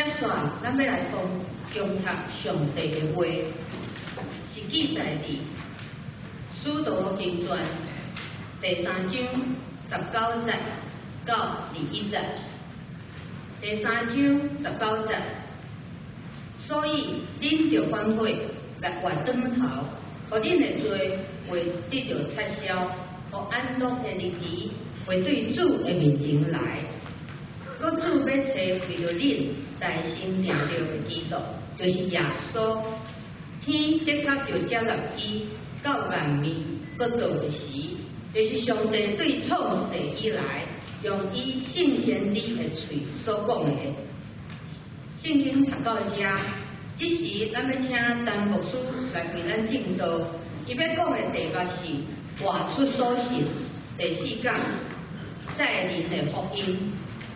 续咱要来恭读上帝的话，是记载伫《使徒行传》第3章19节到21节。第3章19节，所以恁着反悔，来活转头，互恁的罪会得到撤销，互安乐的日期会对主的面前来。我主要找为着恁在心定着的基督，就是耶稣。天的确着接纳伊到万民国度的时，就是上帝对创世以来，用伊圣先知的嘴所讲的。圣经读到这，这时咱要请陈牧师来为咱正道。伊要讲的题目是活出所信。第4讲，在人的福音。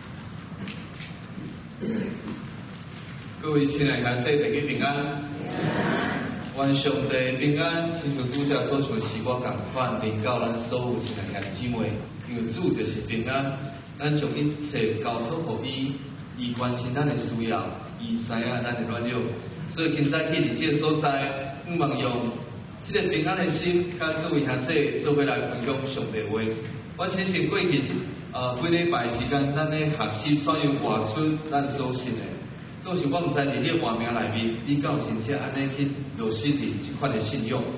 各位亲爱的兄弟，大家平安。愿上帝平安，亲像拄则所说，是我共款临到咱所有亲爱的兄弟姊妹，因为主就是平安，咱将一切交托互伊，伊关心咱的需要，伊知影咱的软弱，所以今早起伫这个所在，望用这个平安的心，甲各位兄弟做伙来分享上帝话。我相信过去几礼拜时间，咱咧学习怎样活出咱所信的。总是我毋知伫你活命内面，你敢有真正安尼去落实伫即款的信用？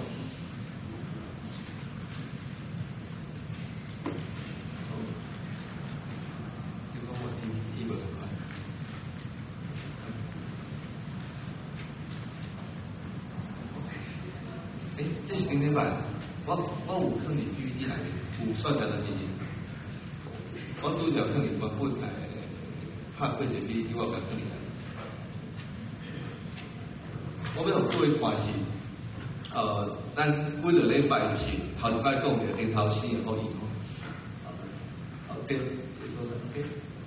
这是顶礼拜，我有放伫 PPT 内面，有算出来的是，我拄则放伫原本拍过一个 PPT， 我甲放伫。我要互各位看是，咱几个礼拜前头一摆讲着顶头先的福音吼，对，这说的 OK。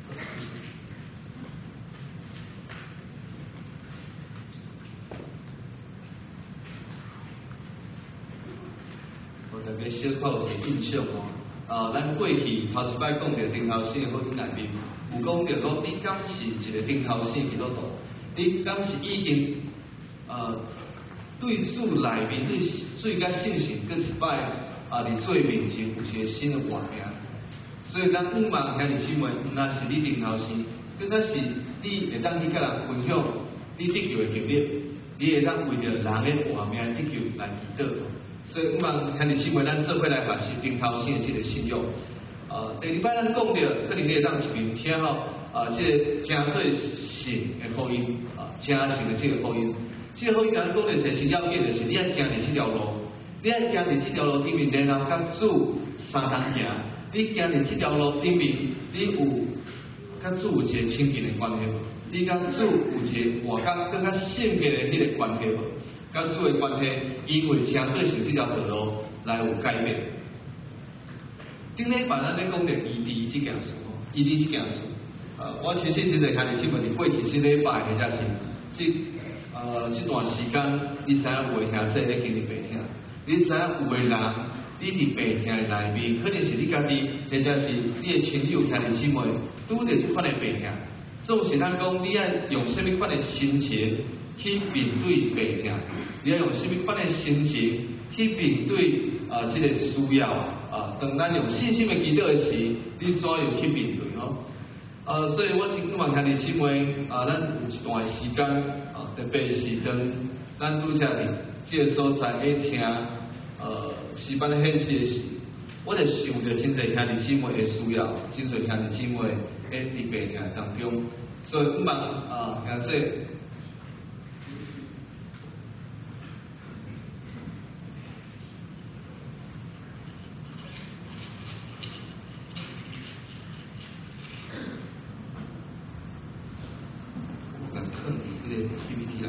我大家小可有一个印象吼，咱过去头一摆讲着顶头先的福音内面，有讲着讲你敢是一个顶头先基督徒，你敢是已经对主内面对最甲信心，搁一摆伫做面前有一个新的活命。所以咱盼望兄弟姊妹，毋但是你顶头先，更加是你会当去甲人分享你得救的经历，你会当为着人的活命得救来祈祷。所以盼望兄弟姊妹，咱做伙来学习顶头先的这个信用。第二摆咱讲着，可能你会当一边听吼，这个真做神的福音，真神的这个福音。这个福音咱讲的就是要紧的是，你要行伫这条路，你要行伫这条路顶面，然后甲主相同行。你行伫这条路顶面，你有甲主有一个亲近的关系无？你甲主有一个活甲更较圣洁的迄个关系无？甲主的关系，因为真做神这条道路来有改变。顶礼拜咱咧讲着医治这件事，医治这件事，我相信真侪兄弟姊妹伫过去这礼拜或者是这段时间，你知影有的兄弟咧经历病痛，你知影有的人，你伫病痛的内面，可能是你家己，或者是你的亲友兄弟姊妹，拄着这款的病痛，总是咱讲你要用什么款的心情去面对病痛，你要用什么款的心情去面对这个需要当咱用信心的祈祷的时，你怎样去面对吼？所以我真希望兄弟姊妹咱有一段时间特别是当咱拄则伫这个所在咧听诗班的显示的时，我就想着真侪兄弟姊妹的需要，真侪兄弟姊妹咧伫病痛当中，所以希望兄弟。PPT 来，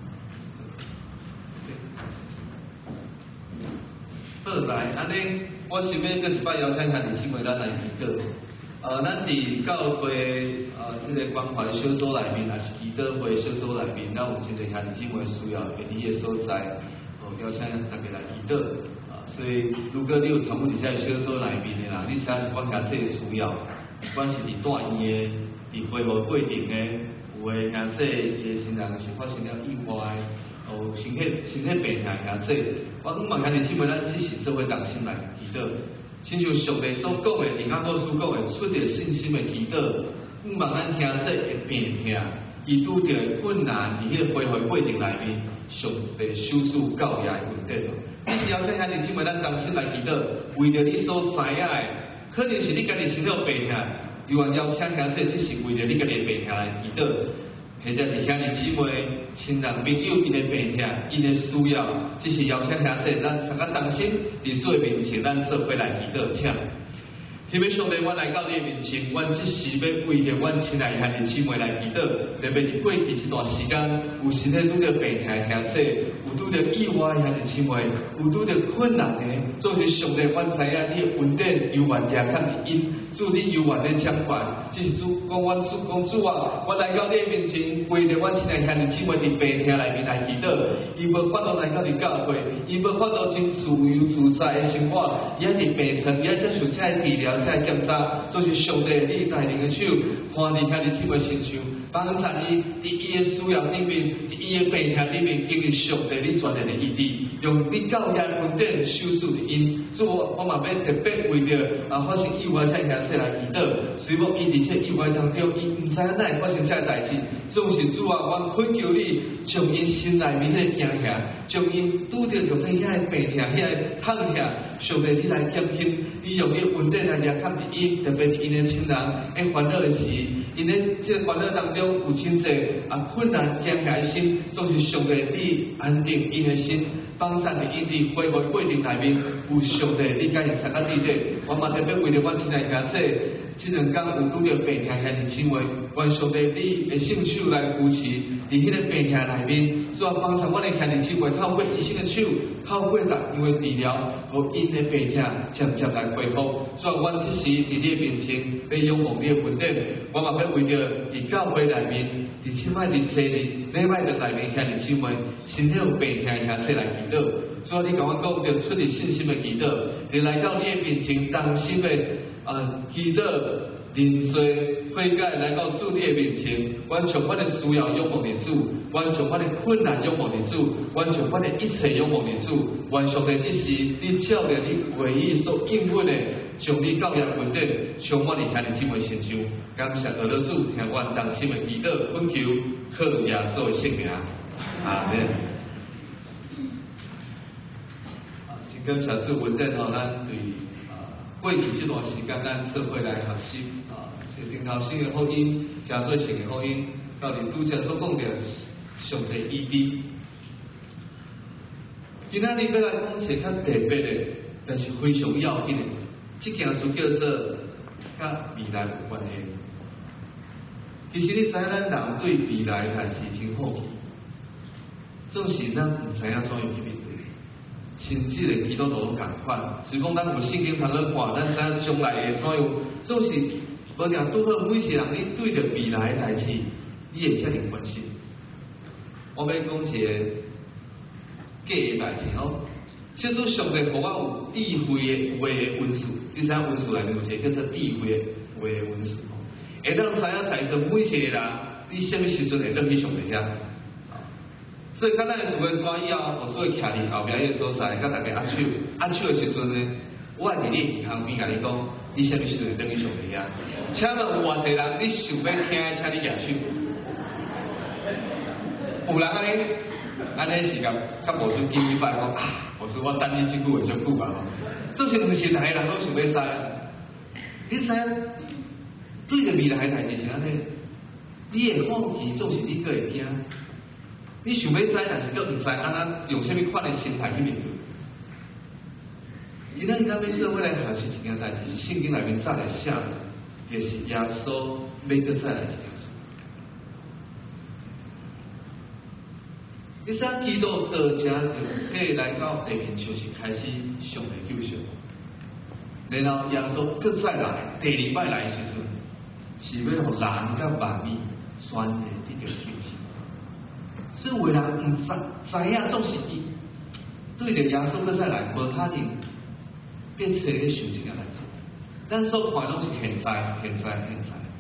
好来，安尼我想要搁一摆邀请兄弟姊妹咱来祈祷。咱伫教会这个关怀小组内面，也是祈祷会小组内面，咱有真侪兄弟姊妹需要便利的所在，邀请大家来祈祷。所以如果你有参与伫这小组内面的啦，你知影是我遐这个需要，不管是伫住院的，伫恢复过程的。 有诶兄弟伊诶亲人是发生了意外，哦身体病痛兄弟，我毋嘛兄弟姊妹，咱即时做伙同心来祈祷，亲像上帝所讲诶，伫阿摩斯讲诶，出着信心诶祈祷，毋望咱兄弟会病痛，伊拄着困难，伫迄个恢复过程内面，上帝手术教也稳定。你是要请兄弟姊妹，咱同心来祈祷，为着你所知影诶，可能是你家己身体有病痛。有人邀请兄弟，只是为着你家己病痛来祈祷，或者是兄弟姊妹、亲人朋友因的病痛、因的需要，只是邀请兄弟，咱参加同心，伫做面前，咱做伙来祈祷，请。希望上帝，我来到你的面前，我即时要为着阮亲爱兄弟姊妹来祈祷，特别是过去这段时间，有身体拄着病痛的兄弟，有拄着意外的兄弟姊妹，有拄着困难的，总是上帝，阮知影你的恩典犹原也看伫因。主你犹原的掌管，只是主讲阮主讲主啊，我来到你面前，为着阮亲爱兄弟姊妹伫病痛内面来祈祷，伊无法度来到你教会，伊无法度真自由自在的生活，伊还伫病床，伊还接受这治疗、这检查，就是上帝你带领的手，看伫兄弟姊妹身上，帮助伊伫伊的需要里面，伫伊的病痛里面，经历上帝你全然的医治，用你教义恩典手术的因，主我嘛要特别为着发生意外这兄弟来祈祷，虽无伊伫这意外当中，伊毋知影哪会发生这代志，总是主啊，我恳求你将因心内面迄个惊吓，将因拄着肉体遐个病痛、遐个痛吓，上帝你来减轻，你用你恩典来掠看伫因，特别是因的亲人喺烦恼的时，因在这个烦恼当中有真济困难惊吓的心，总是上帝你安定因的心。帮助伫因伫恢复过程内面，有上帝你甲因参加伫底，我嘛特别为着阮亲爱兄弟，即两天有拄着病痛兄弟姊妹，愿上帝你的圣手来扶持，伫迄个病痛内面，主要帮助阮的兄弟姊妹，透过医生的手，透过各样的治疗，互因的病痛渐渐来恢复。主要阮即时伫你的面前，要仰望你的恩典，我嘛要为着伫教会内面，伫即摆日节日。礼拜日内面兄弟姊妹，身体有病痛的兄弟来祈祷，主要你甲我讲着出于信心的祈祷，你来到你的面前，当心的祈祷、认罪、悔改，来到主你的面前，完全我的需要仰望你主，完全我的困难仰望你主，完全我的一切仰望你主，完全的即时你照着你唯一所应允的，将你教义恩典充满伫兄弟姊妹身上。感谢俄罗主听阮当心的祈祷恳求，靠耶稣的圣名，阿门。真感谢主恩典吼，咱对过去这段时间，咱做伙来学习这顶头先的福音，加做神的福音，到底拄则所讲的上帝医治。今仔日要来讲一个较特别的，但是非常要紧的，这件事叫做甲未来有关系。其实你知影，咱人对未来代志真好奇，总是咱唔知影怎样去面对。甚至连基督徒都共款，是讲咱有圣经通去看，咱知影将来会怎样，总是无定拄好每一个人，你对着未来代志，你会遮尔关心。我要讲一个假的代志吼，其实上帝互我有智慧的话的文字，你知影文字内面有一个叫做智慧的话的文字。会当知影在座每一个人，你什么时阵会倒去上帝遐？所以，咱的厝的山以后，我所以徛伫后壁迄个所在，甲大家握手的时阵呢，我会伫你耳旁边甲你讲，你什么时阵会倒去上帝遐？请问有偌济人，你想要听的，请你举手。有人安尼是甲无算紧密摆讲无算我等你即句话足久啊！做是毋是哪个人都想要知啊？你知影？对着未来的代志是安尼，你的好奇总是你个会惊，你想要知，但是佫毋知安怎用什么款的心态去面对。今仔日咱要做伙来学习一件代志，是圣经内面早来写的，就是耶稣要佫再来一件事。你知基督道家就可来到地面上是开始上的救赎，然后耶稣佫再来第二摆来的时阵。是要互人甲万民全然得到救赎，所以有人毋知影，总是伊对着耶稣佫再来，无可能变找咧想一件代志。咱所看拢是现在。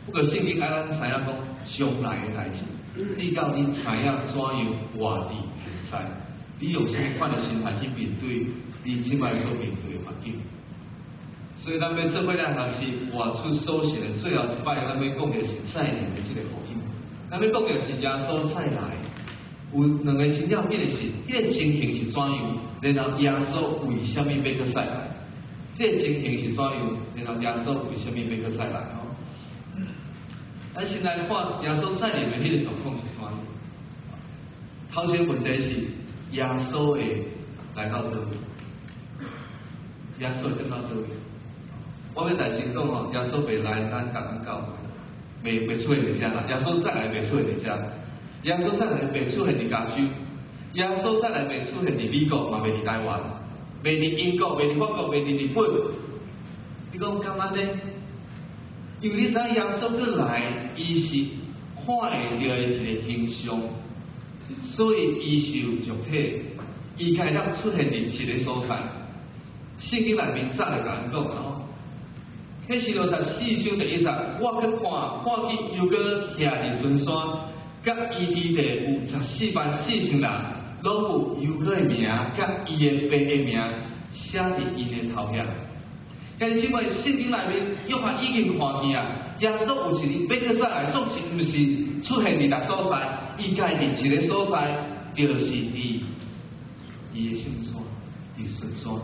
不过圣经爱咱知影讲将来的代志，你到底知影怎样活伫现在？你用什么款的心态去面对你即摆所面对的环境？所以咱要做伙来学习活出所信的最后一摆，咱要讲的是再临的这个福音。咱要讲的是耶稣再来，有两个真要紧的是，这个情形是怎样？然后耶稣为什么要搁再来？这个情形是怎样？然后耶稣为什么要搁再来？咱先来看耶稣再临的迄个状况是怎样。头先问题是耶稣会来到倒位？耶稣会登到倒位？我要大先讲吼，耶稣袂来咱甲咱教会，袂出现伫遮啦。耶稣再来袂出现伫遮，耶稣再来袂出现伫加州，耶稣再来袂出现伫美国，嘛袂伫台湾，袂伫英国，袂伫法国，袂伫日本。你讲干嘛呢？因为你知耶稣过来，伊是看会到的一个形象，所以伊是有肉体，伊该当出现伫一个所在。圣经内面早就甲咱讲咯。迄时54章第1节，我去看见犹哥徛伫顺山，甲伊伫地有144000人，拢有犹哥的名，甲伊的爸的名写伫因的头遐。但是因为圣经内面约翰已经看见啊，耶稣有一日要搁再来，总是毋是出现伫逐所在，伊家伫一个所在，就是伊的圣山，伫顺山。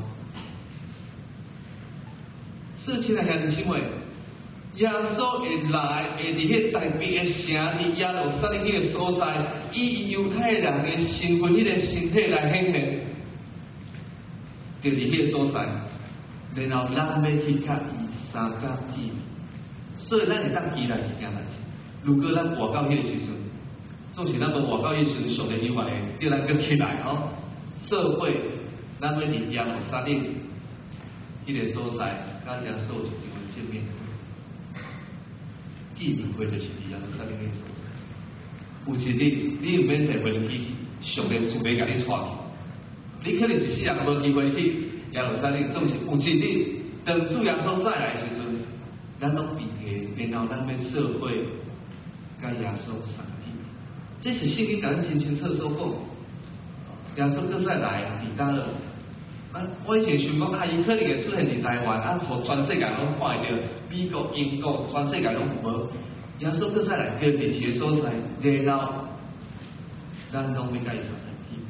所以，亲爱兄弟姊妹，耶稣会来，会伫迄大别的城，伫耶路撒冷迄个所在，以犹太人的身份、迄个身体来显现，就伫迄个所在。然后咱要去甲伊相甲见面，所以咱会当期待一件代志。如果咱活到迄个时阵，总是咱无活到迄个时阵，上帝永远会叫咱搁起来吼，做伙咱要伫耶路撒冷迄个所在。甲耶稣是一个见面会，见面会就是伫耶路撒冷个所在。有一日，你有免摕飞机去，上帝厝要甲你带去，你可能一世人无机会去耶路撒冷，总是有一日，当主耶稣再来时阵，咱拢伫下，然后咱要做伙甲耶稣相见。这是圣经甲咱真清楚所讲，耶稣再来伫倒了。我以前想讲伊可能会出现伫台湾，互全世界拢看会到，美国、英国，全世界拢无。耶稣搁再来到伫一个所在，然后咱拢要甲伊相见。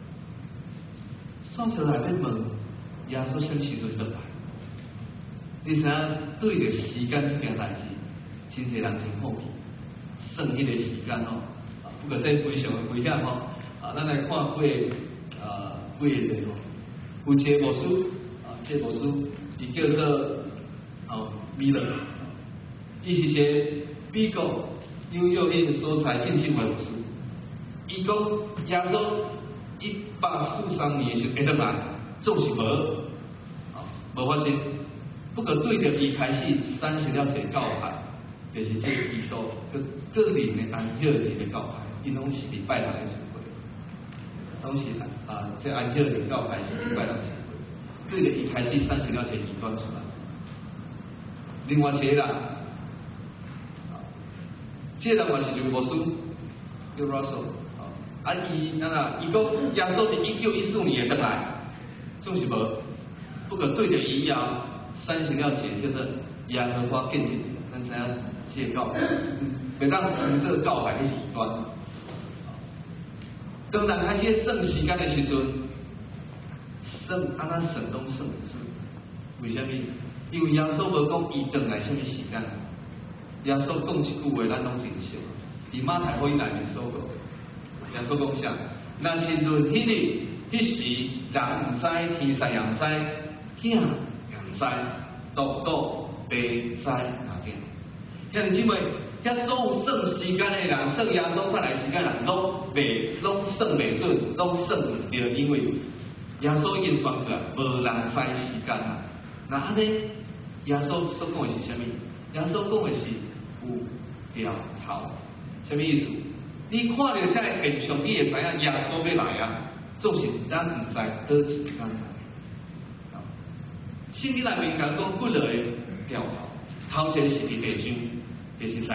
扫出来要问耶稣什么时阵倒来？你知影对着时间这件代志，真侪人真好奇，算迄个时间吼。不过这非常的危险吼。咱来看几个例吼。有一个牧师，这个牧师伊叫做米勒，伊是一个美国纽约迄个所在浸信会牧师。伊讲耶稣143年的时候会倒来，总是无发生。不过对着伊开始产生了一个教派，就是这个伊都个人的安息日的教派，因拢是礼拜六的聚会。拢是这安息日教派是礼拜六聚会，对着伊开始产生了一个异端出来。另外一个人，这个人嘛是一个牧师，叫 Russell， 伊讲耶稣伫1914年会倒来，总是无。不过对着伊以后产生了一个叫做耶和华见证，咱知影这个教派，袂当称这个教派迄是异端。当人开始算时间的时阵，算安怎算拢算唔准。为什么？因为耶稣无讲伊转来什么时间。耶稣讲一句话，咱拢真熟。伫马太福音内面所讲，耶稣讲啥？若是论迄日、迄时，人唔知，天使也唔知，囝也唔知，独独爸知哪点？兄弟姊妹。遐所有算时间的人，算耶稣再来时间的人，拢算袂准，拢算唔对，因为耶稣已经宣告，无人知时间啦。那安尼，耶稣所讲的是啥物？耶稣讲的是有条头，啥物意思？你看到这个现象，你会知影耶稣要来啊，总是咱唔知倒一时间来。圣经内面讲几落个条头，头一个是伫地上。就是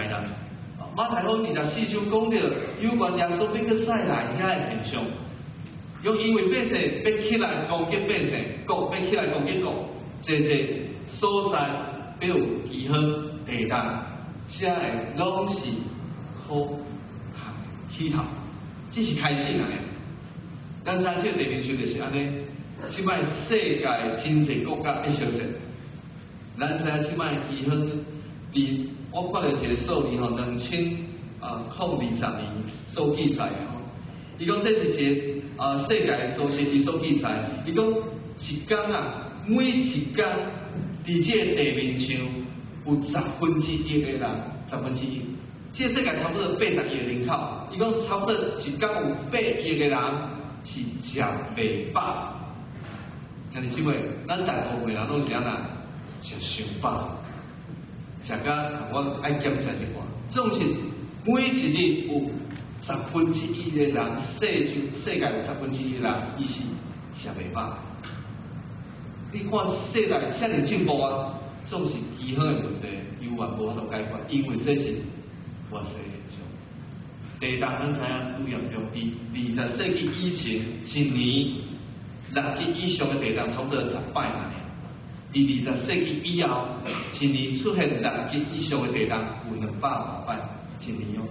马太福音24章讲到有关耶稣要去再来遐个现象，因为百姓要起来攻击百姓，国要起来攻击国，这所在要有饥荒、地震，这个拢是苦起头，只是开始而已。咱知这地面上就是安尼，即摆世界真侪国家一相争，咱知即摆饥荒，我看到一个数字吼，2020年所记载的吼，伊讲这是一个世界组织伊所记载，伊讲一天啊，每一天伫这个地面上有1/10的人，1/10，这个世界差不多80亿的人口，伊讲差不多一天有8亿的人是食袂饱，兄弟姊妹，咱大部分人拢是安那食伤饱。食甲我爱检查一寡，总是每一日有1/10的人，世界有1/10的人，伊是食袂饱。你看世界遮尔进步啊，总是饥荒的问题永远无法度解决，因为这是外世现象。地震咱知影愈严重，伫20世纪以前一年6级以上的地震差不多10摆尔。伫20世纪以后，一年出现6级以上的地震有200摆一年哦。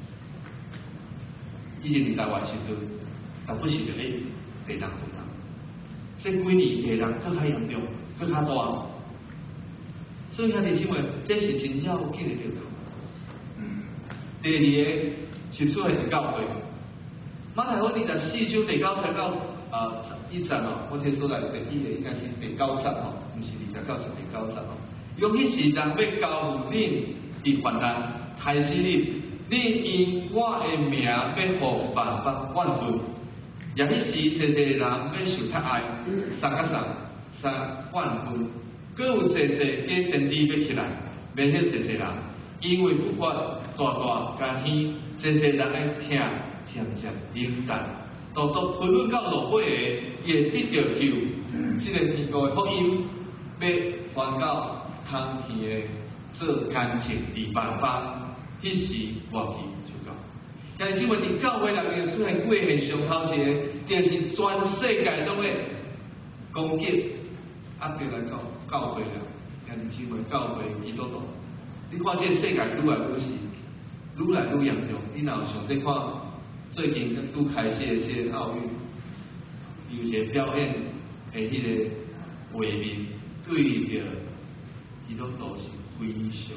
以前伫台湾时阵，但不是就地震混啊。这几年地震更较严重，更较大。所以兄弟姊妹，这是真要紧的地方。第二个是出现伫教会，马太福音24章第9节到11节哦，我这所来第1个应该是第9节哦，毋是20到是第9节哦。用迄时人要交付恁伫患难，害死恁因我的名要互万般万分。也迄时，侪人要受迫害，3万分，搁有侪假先知要起来，要迄侪人，因为不管大加天，侪人的听，渐渐冷淡，都吞入到落尾的，也得到救。这个天国的福音要传到通天的做干净伫万方，迄时我去。但是，因为伫教会内面出现几个现象，头一个就是全世界拢会攻击，对来讲教会啦，但是因为教会基督徒，你看这个世界愈来愈是，愈来愈严重。你若有详细看最近拄开始的这个奥运，有一个表演的迄个画面，对着基督徒是非常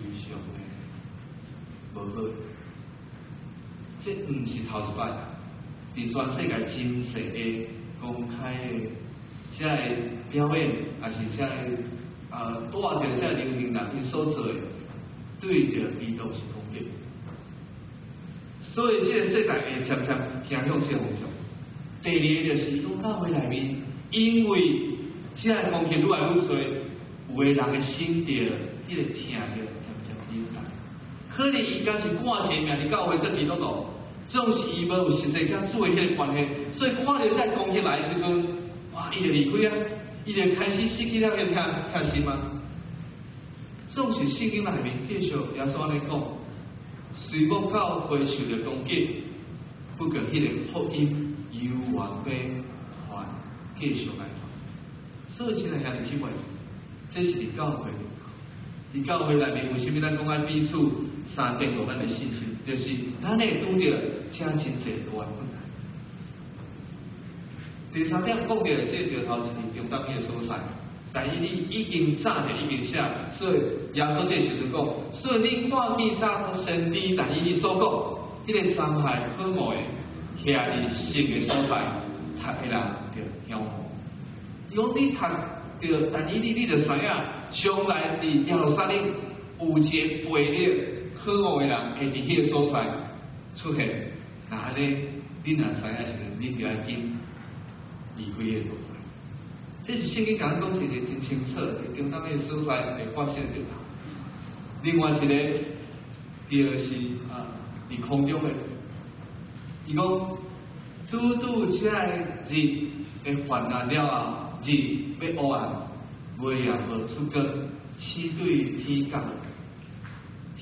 的无好。这毋是头一摆，伫全世界真侪个公开的遮个表演，也是遮个带着遮流行人因所做的，对着基督是攻击。所以这个世界会渐渐行向这个方向。第二个就是讲教会内面，因为遮个风气愈来愈衰，有个人的心着，迄个听着渐渐冷淡。可能伊敢是挂一命伫教会做基督徒。总是伊无有实际甲主的迄个关系，所以看到这攻击来的时阵，哇，伊就离开啊，伊就开始失去了迄个心啊。总是圣经内面继续耶稣安尼讲，虽讲教会受到攻击，不过迄个福音犹原要传，继续来传。所以亲爱兄弟姊妹，这是伫教会，伫教会内面为什么咱讲爱彼此三建立咱的信心？就是咱会拄着真侪大困难。第三点讲到的这个头是中当的所在，但伊已经早就已经写，所以耶稣这时阵讲，所以你看见早先知，但伊所讲，迄个残害渴慕的，徛伫神的所在，读的人就向往。伊讲你读着，但你就知影，将来伫耶路撒冷有一个背逆渴慕的人会伫迄个所在出现。那安尼，你若知影时，你就要紧离开迄个所在。这是圣经甲咱讲一个真清楚，伫中当迄个所在会发生着。另外一个，就是伫空中的，伊讲拄这个日会患难了后，日要黑暗，月也无出光，天对天角，天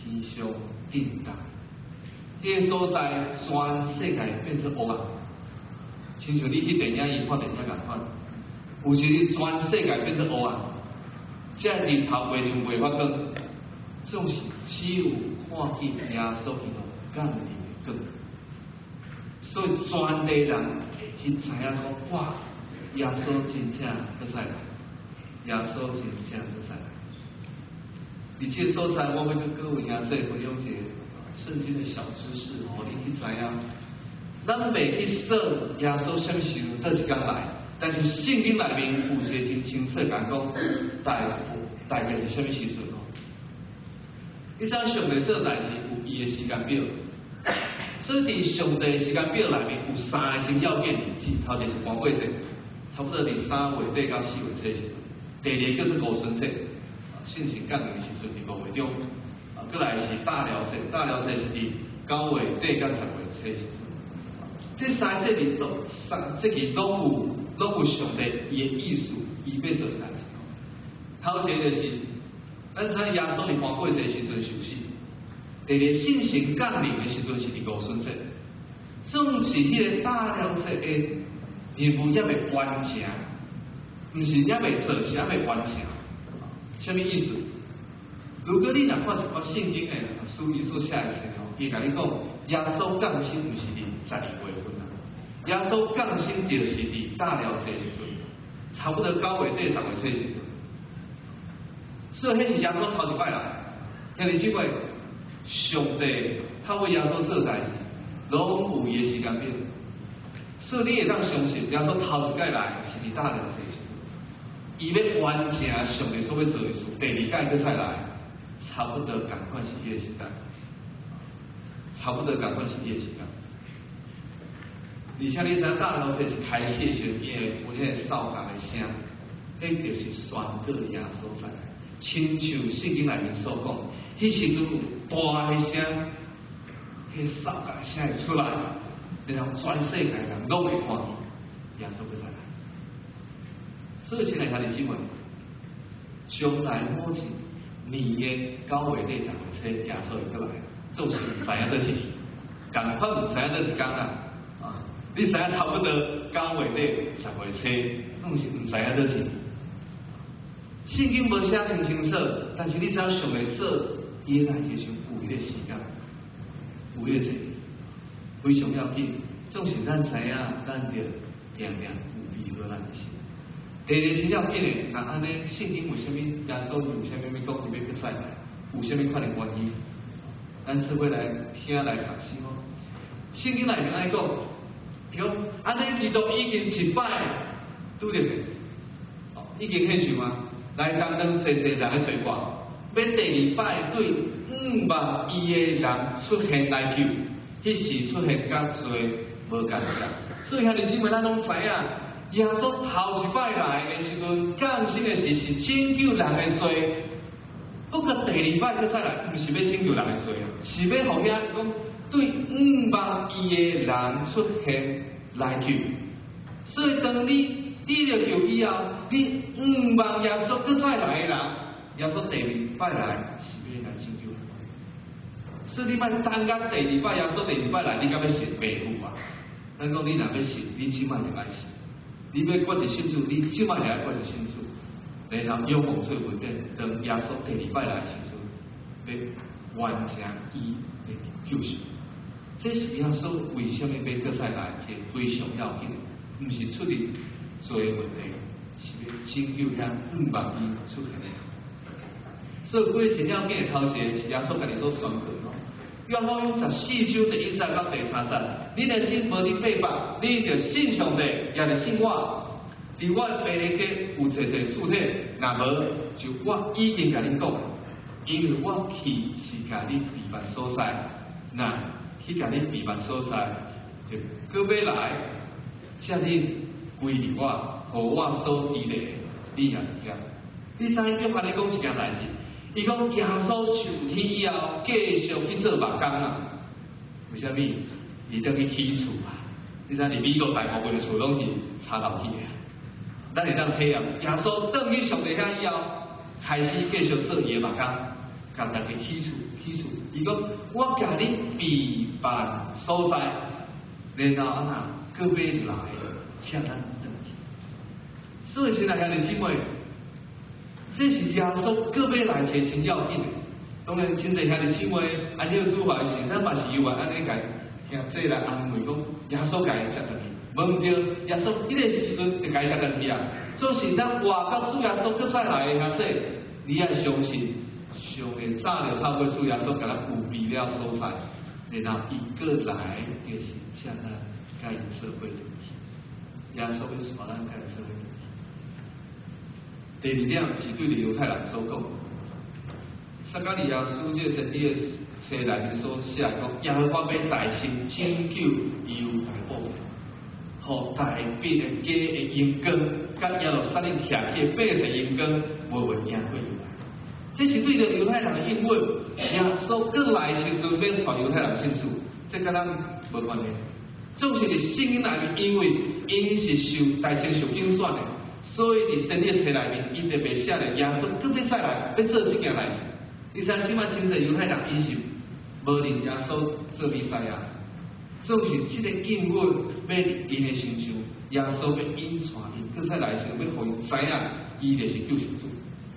天上震动，迄个所在全世界变成黑暗，亲像你去电影院看电影共款，有时你全世界变成黑暗，这日头袂亮袂发光，总是只有看见耶稣基督降临的光，所以全地人会去知影讲，哇，耶稣真正要再来，耶稣真正要再来。而这个所在，我要跟各位兄弟分享一个圣经的小知识，互你去知影。咱袂去说耶稣什么时候倒一天来，但是圣经内面有一个真清楚讲大概是什么时阵哦？你知上帝做代志有伊的时间表，所以伫上帝的时间表内面有3个真要紧日子，头一个是光棍节，差不多伫3月底到4月初时阵；第二个叫做五旬节。圣神降临的时阵伫5月中，过来是大寮节，大寮节是伫9月底到10月初时阵。这3节日这个拢有上帝伊的意思，伊要做的代志。头一个就是，咱知耶稣伫光棍节时阵受死；第二个圣神降临的时阵是伫五旬节，总是迄个大寮节的任务还未完成，毋是还未做，是还未完成。什么意思？如果你若看一本圣经的书，伊所写的时候，伊甲你讲，耶稣降生毋是伫12月份啊，耶稣降生就是伫大寮节时阵，差不多9月底10月初时阵。所以迄是耶稣头一摆来，兄弟姊妹，上帝他为耶稣做代志，拢有伊的时间表，所以你会当相信耶稣头一摆来是伫大寮节时阵。伊要完成上帝所要做的事，第二届佢再来，差不多赶快是伊个时间，差不多赶快是伊个时间。而且你知大寮节一开始的时候，伊会有迄个扫角的声，迄就是宣告耶稣再来。亲像圣经内面所讲，迄时阵有大的声，迄扫角的声会出来，然后全世界人拢会看见耶稣要再来。所以，亲爱兄弟姊妹，将来某一年的9月底10月初，耶稣会过来，总是唔知影倒一年，赶快唔知影倒一天啦！啊，你知影差不多9月底10月初，总是唔知影倒一年。圣经无写真清楚，但是你只要上来做，伊来就像有迄个时间，有迄个节，非常要紧。总是咱知影，咱着定定有备好咱的心。第二真要紧的，那安尼圣经为什么耶稣有啥物讲伊要再来？有啥物款的原因？咱做伙来听来读先哦。圣经内面安尼讲，讲安尼基督已经一摆拄着面，已经献上啊，来担当济人的罪过，要第2摆对5万伊的人出现来救，迄时出现甲罪无共色。所以兄弟姊妹，咱拢知影。耶稣头一摆来的时阵，降生的是拯救人的罪。不过第2摆再来，不是要拯救人的罪啊，是要互遐讲对5万伊的人出现来救。所以当你得救以后，你5万耶稣再来的人，耶稣第2摆来是要来拯救人。所以你莫等到第2摆耶稣第2摆来，你敢要信袂有啊？咱讲你若要信，你即摆就来信。你要决一信主，你即摆就要决一信主，然后仰望做稳定，等耶稣第2摆来的时阵，要完成伊的救赎。这是耶稣为什么要再来？这非常要紧，不是出于罪的问题，是要拯救遐5万伊出现的。所以，几个真要紧的头一个是耶稣家己所宣告咯。约翰14章第1节到第3节，你的心无你背叛，你着信上帝，也着信我。伫我爸的家有一个主体，若无就我已经甲你讲，因为我去是甲你避难所在，那去甲你避难所在，就搁要来，叫你归入我，互我所记的，你也听。你知影约翰咧讲一件代志？伊讲耶稣上天以后，继续去做木工啊。为虾米？伊才去起厝啊。你知伫美国大部分的厝拢是插楼梯的。咱会当体验耶稣转去上帝遐以后，开始继续做伊的木工，甲大家起厝。 伊讲我甲你备办所在，然后搁要来，向咱登记。所以现在兄弟姊妹，这是耶稣搁要来是真要紧的。当然，真侪兄弟姊妹按照主话时，咱嘛是有法安尼讲，向这来安慰讲，耶稣家接登去。无毋对，耶稣迄个时阵就该接登去啊。就是咱活到主耶稣搁再来的遐这，你要相信，上个早就透过主耶稣甲咱有备了所在，然后伊搁来就是向咱甲因社会联系。耶稣要带咱甲因社会联系。第二点是对着犹太人所讲，撒迦利亚书这圣经的册内面所写讲，耶和华要大兴拯救犹太国，互大必的家的阴光，甲耶路撒冷徛起的百姓阴光，无会赢过犹太。这是对着犹太人的应允。耶稣搁来时阵要传犹太人信主，这甲咱无关系。总是伫圣经内面，因为因是受大先受拣选的，所以伫圣经册内面，伊特别写咧耶稣搁要再来，要做这件代志。你像即摆真侪犹太人因是无认耶稣做弥赛亚，总是这个应允要伫因的身上，耶稣要引传因，搁再来时要互因知影，伊就是救赎主。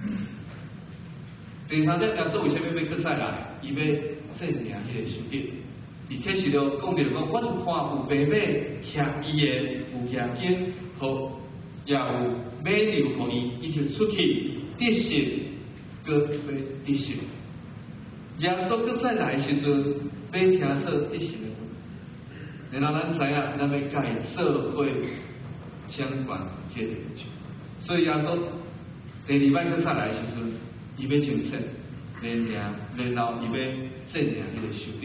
第三点，耶稣为什么要搁再来？伊要证明迄个受得。伫启示录讲着讲，我就看有白马骑伊的，有骑经，互也有马牛互伊，伊就出去得胜，搁要得胜。耶稣搁再来时阵，要成做得胜的份。然后咱知影，咱要甲伊社会相关这个领域。所以耶稣第二摆搁再来时阵，伊要清楚，然后伊要证明伊个受得。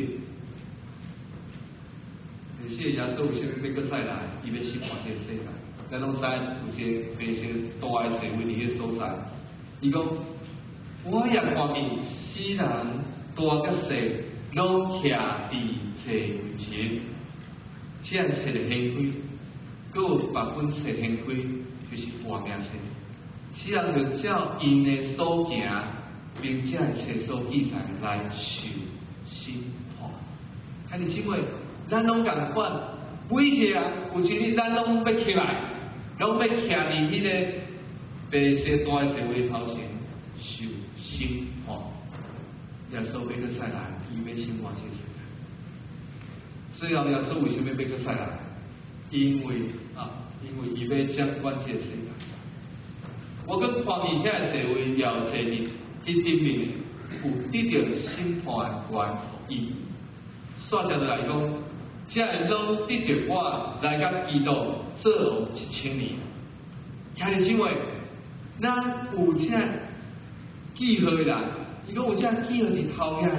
而且耶稣为什么要搁再来？伊要审判这个世界。咱拢知有一个非常大的社会伫迄所在。伊讲，我也看见世人大甲细，拢徛伫册面前，这册就掀开，搁有别本册掀开，就是活命册。世人就照因的所行，并且册所记载来受审判。兄弟姊妹，咱拢共款，每一日有一日咱拢要起来，拢要徛伫迄个白色大的社会头前受审判。耶稣要搁再来，伊要审判这世界。所以后耶稣为什么要搁再来？因为伊要掌管这世界。我搁看见遐个社会要坐伫迄顶面，有得到审判权伊。煞接来讲，这会拢得到我来甲基督做王1000年。兄弟姊妹，咱有这记号的人，伊讲有这记号伫头遐，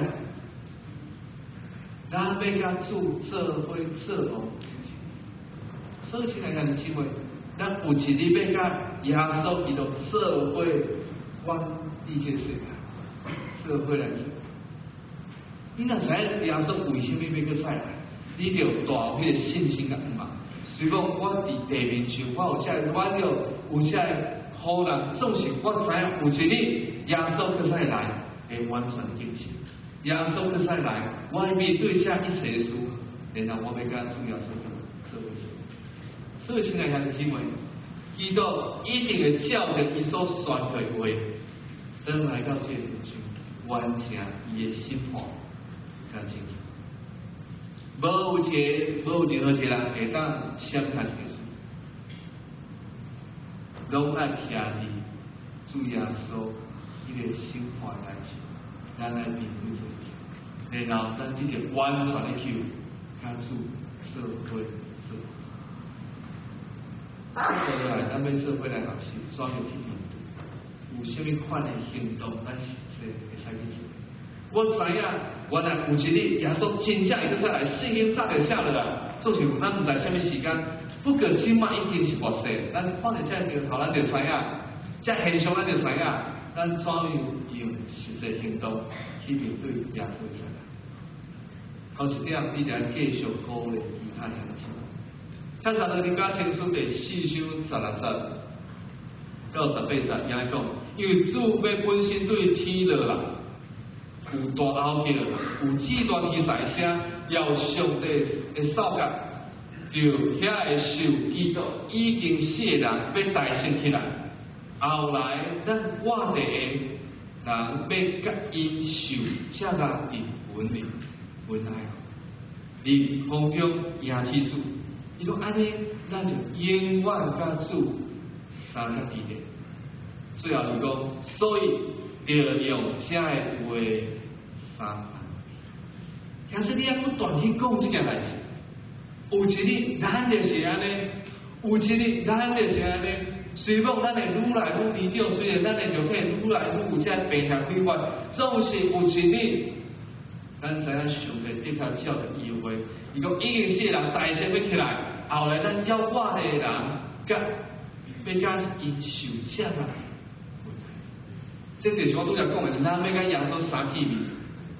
咱要甲主做伙做王。所以，亲爱兄弟姊妹，咱有一日要甲耶稣基督做伙管理这世界，做伙来做。你若知影耶稣为什么要搁再来，你着大有迄个信心甲嘛。虽讲我伫地面上，我有这好人，总是我知影有一日耶稣搁再来会完全应验。耶稣搁再来，我要面对这一切事，然后我要甲主耶稣做伙做。所以，亲爱兄弟姊妹，基督一定会照着伊所宣告的话，等来到这个地上，完成伊的审判。甲证据，无有任何一个人会当相看这个事，拢爱徛伫主耶稣迄个审判代志，咱来面对这个事，然后咱一定完全的求甲主做伙做。接下来，咱要做伙来学习，怎样去面对，有啥物款的行动，咱实际会使去做。我知影，原来有一日耶稣真正会再来，圣经早就写落来，就是咱毋知啥物时间，不过即摆已经是末世，咱看到这个头，咱就知影，这现象咱就知影，咱怎样用实际行动去面对耶稣再来。头一点，你得继续鼓励其他人子。他查到人家清书第4章16节到18节，伊安讲，因为主要本身对天落来。 有大后叫，有几大天才声，要上帝的扫角，就遐个受基督已经死的人要大升起来。后来咱我哋的人要甲因受这个因恩爱，你空中赢起主。伊讲安尼，咱就永远甲主三个伫咧。最后伊讲，所以要用这个话三安。其实你要不断去讲这件代志，有一日咱就是安尼，有一日咱就是安尼。虽讲咱会愈来愈离掉，虽然咱的肉体愈来愈有这病痛规范，总是有一日，咱知影上帝的确照着伊话，伊讲已经死的人大声要起来，后来咱要我的人，要甲因受这个。这就是我拄则讲的，咱要甲耶稣三起面，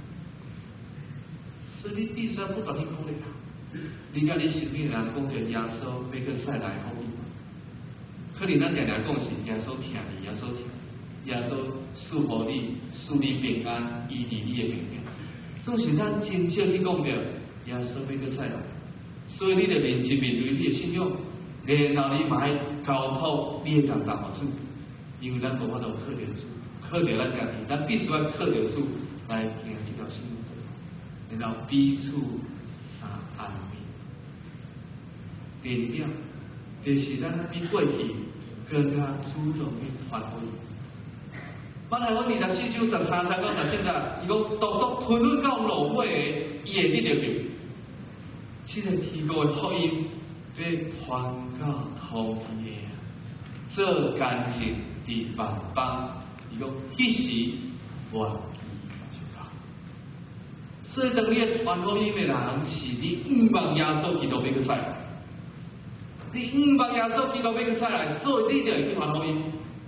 所以你必须要不断去鼓励他，你甲你身边的人讲着耶稣要搁再来福音。可能咱常常讲是耶稣听你，耶稣听，耶稣赐福你，赐你平安，医治你的病痛。总是咱真少去讲着耶稣要搁再来，所以你着认真面对你的信仰，然后你嘛要交托你的担当互主，因为咱无法度靠着主，靠着咱家己，咱必须要靠着主来行这条信仰道，然后彼此相安慰。第二点，就是咱比过去更加主动去传福音。马太福音24章13节到14节，伊讲独独吞吞到落尾的，伊会记得去。这个天国的福音要传到土地的，做干净伫万邦。伊讲迄时万期就到。所以当你传福音的人，是你毋望耶稣基督要搁再来。你毋望耶稣基督要搁再来，所以你就会去传福音。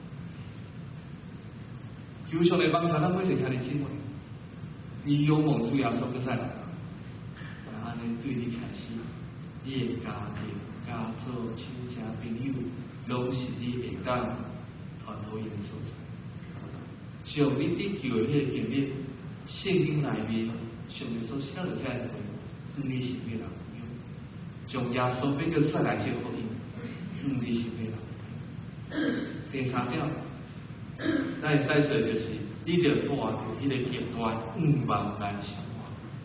求上帝帮助咱每一个兄弟姊妹，你仰望主耶稣搁再来，安尼对你开始，你的家庭、家族、亲戚朋友，拢是你会当传福音的所在。像你得救的迄个经历，圣经内面上帝所写落这个话，你是咩人？从耶稣要搁再来这福音，你是咩人？第三点，咱会使做就是，你着带着迄个极端毋望来生活。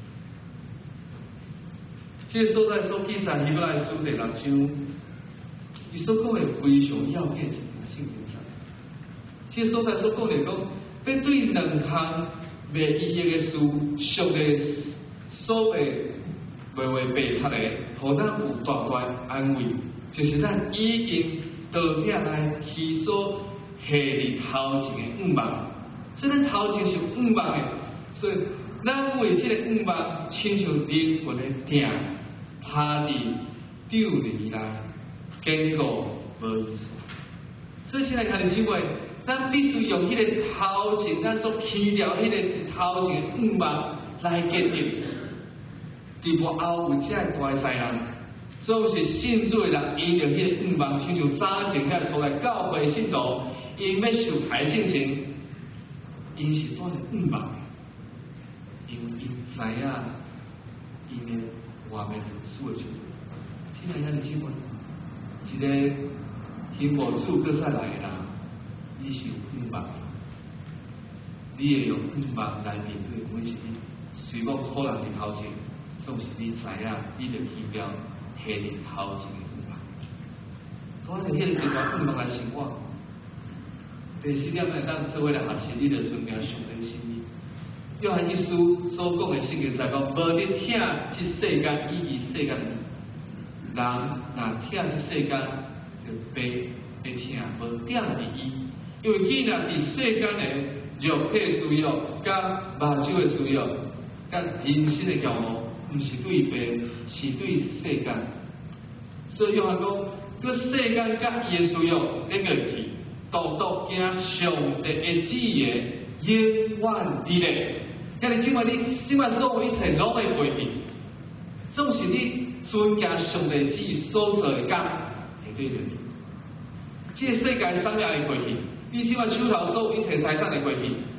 这个所在所记载希伯来书第6章，伊所讲的非常要紧一件圣经上。这个所在所讲的讲，要对两项未意义的事，俗的所谓微微白擦的，互咱有大大安慰，就是咱已经倒命来去所下伫头前的毋望，所以咱头前是毋望的，所以咱为这个毋望，亲像灵魂的鼎，趴伫丢里来，坚固无意思。所以现在看弟兄姊妹，咱必须用迄个头前，咱所去掉迄个头前的毋望来坚定。伫幕后有这个大灾难，总是信主的人，因着迄个毋望，亲像早前遐出来教会信徒，因要受害进前，因是带着毋望的，因为因知影因的外面所的处。亲爱的弟兄姊妹，一个听无主搁再来的人，你是有毋望的，你会用毋望来面对每一日，虽讲可能伫头前。总是你知影，你着去掉下伫头前的毋望，带着迄个极端毋望来生活。第四点呢，咱做伙来学习，你着遵命上帝的心意。约翰一书所讲的圣经在讲，无你听这世间以及世间的人，若听这世间就白在听，无点伫伊，因为既然伫世间的肉体需要、甲目睭的需要、甲人生的骄傲。毋是对别，是对世间。所以约翰讲，个世间甲伊的需要那个去，独独行上帝的旨意，永远伫咧。今日今晚你今晚所有一切拢会过去，总是你遵行上帝旨意所做的工会对着你。这个世界产业会过去，你今晚手头所有一切财产会过去，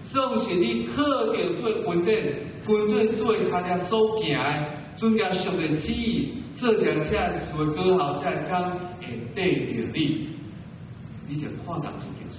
总是你靠着做稳定，跟做做他家所行的，准甲上帝旨意，做成这所过后，才会讲会得着你，你就看淡这件事。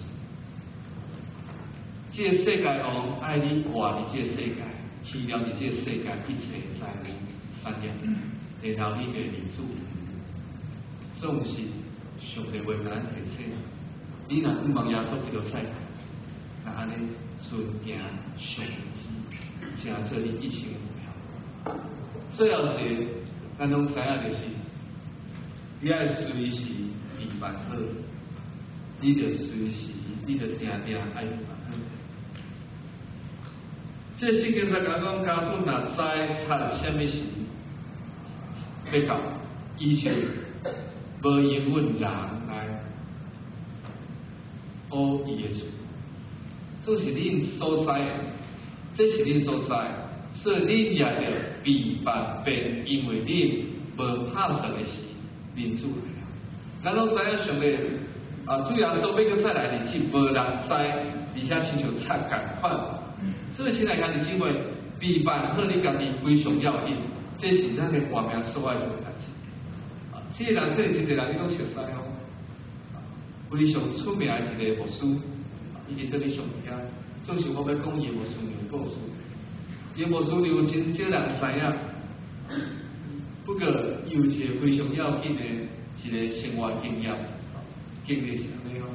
这个世界王爱你活伫这个世界，去了伫这个世界一切财物产业，然后你就立主。总是上帝为咱提醒，你若不望耶稣基督再来，那安尼尊敬上帝，正做你一生的目标。最后是，咱拢知影就是，你爱随时备办好，你着随时，你着定定爱备办好。这圣经在讲家属若知察什么事要到，依照无因问人来补伊的罪，这是恁所知的，这是恁所知，所以恁也着备办便，因为恁无拍算的是恁主来了。咱拢知影上帝主耶稣要再来日子，无人知，而且亲像贼共款。所以亲爱兄弟姊妹，备办好你家己非常要紧，这是咱的活命所爱做的代志。这个人，这个一个人，你拢熟悉哦。非常出名的一个牧师，已经在你上面遐，总是我要讲伊的牧师名故事。伊的牧师刘真少人知影，不过伊有一个非常要紧的一个生活经验，经历是安尼哦。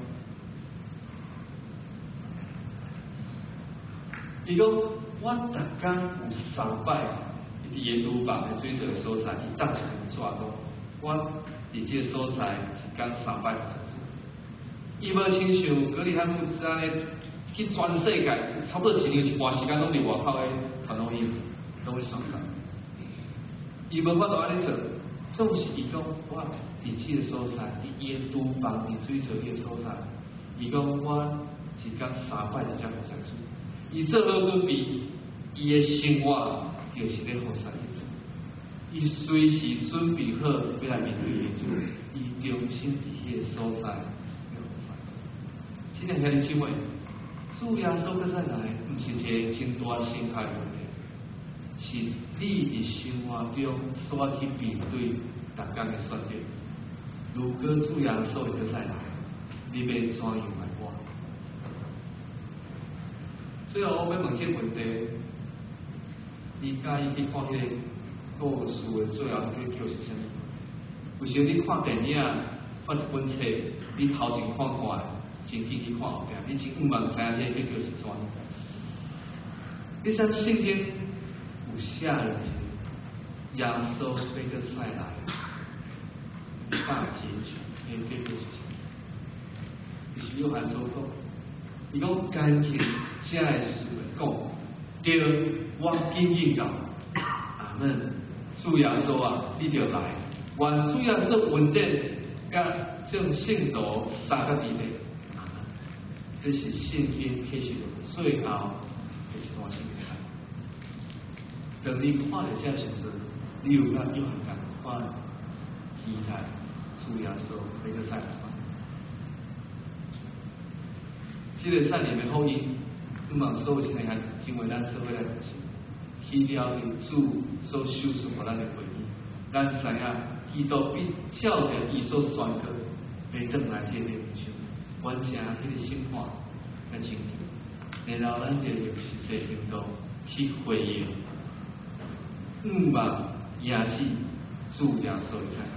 伊讲，我逐天有3摆，伫沿路房的水水所在，伊搭一张纸讲，我伫这个所在一天3摆做主。伊无亲像格里汉牧师安尼去全世界，差不多一年一半时间拢伫外口的传福音，拢去宣教。伊无法度安尼做，总是伊讲我伫这个所在，伫沿路房伫水水迄个所在，伊讲我一天3摆伫遮服侍主。伊做好准备，伊的生活就是咧服侍主。伊随时准备好要来面对主，伊忠心伫迄个所在咧服侍。亲爱兄弟姊妹，主耶稣要再来，毋是一个真大心态问题，是你伫生活中所去面对逐天的选择。如果主耶稣会再来，你要怎样来活？最后，我要问这个问题：你介意去看迄个故事的最后迄个叫是啥物？有时你看电影，看一本册，你头前看看，真紧去看后壁，你真毋茫知影迄个叫是怎？你知圣经有写的是耶稣要个再来，大结局，迄个叫是啥？就是约翰所讲。伊讲感情才会事讲，对，我紧紧到，阿门。主耶稣啊，你着来，愿主耶稣稳定，甲种圣徒三个伫地，阿门。这是圣经启示录最后的一段圣经。当你看到这时阵，你有甲约翰共款期待主耶稣要个再来。这个在里面福音，希望所有亲爱因为咱社会来学习，去了解主所授予互咱的回忆，咱知影基督必照着伊所宣告，要转来这个地上，完成迄个审判的情景，然后咱就用实际行动去回应，毋望压制主耶稣的再来。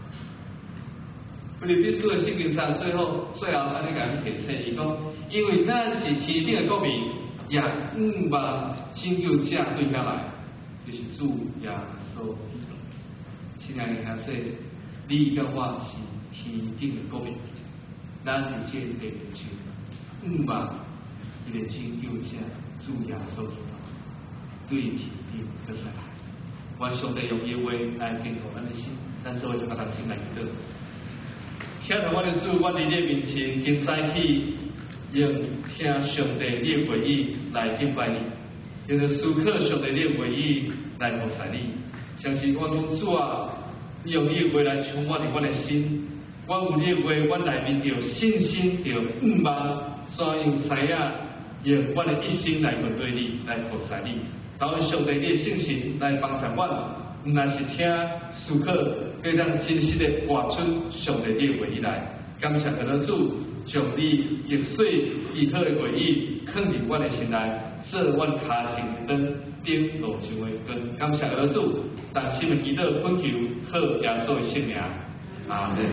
腓立比书的圣经上最后安尼甲咱提醒，伊讲，因为咱是天顶的国民，也毋望拯救者对遐来，就是主耶稣基督。亲爱的兄弟，你甲我是天顶的国民，咱伫这个地上，毋望伊个拯救者主耶稣基督对天顶个再来。愿上帝用伊话来建构咱的心，咱做一个同心来祈祷。请同我的主，我伫你面前，今早起用听上帝你的话语来敬拜你，用思考上帝你的话语来服侍你。相信我讲主啊，你用你的话来充满我的心，我有你的话，我内面就有信心，就毋忘怎样知影用阮的一生来面对你，来服侍你。求上帝你的圣神来帮助阮，毋但是听思考，更当真实的活出上帝你的话语来。感谢天父主，将你热水记好的话语放入阮的心内，做阮脚前的灯，点路上的光。感谢天父主，但心的祈祷恳求，靠耶稣的圣名，阿门。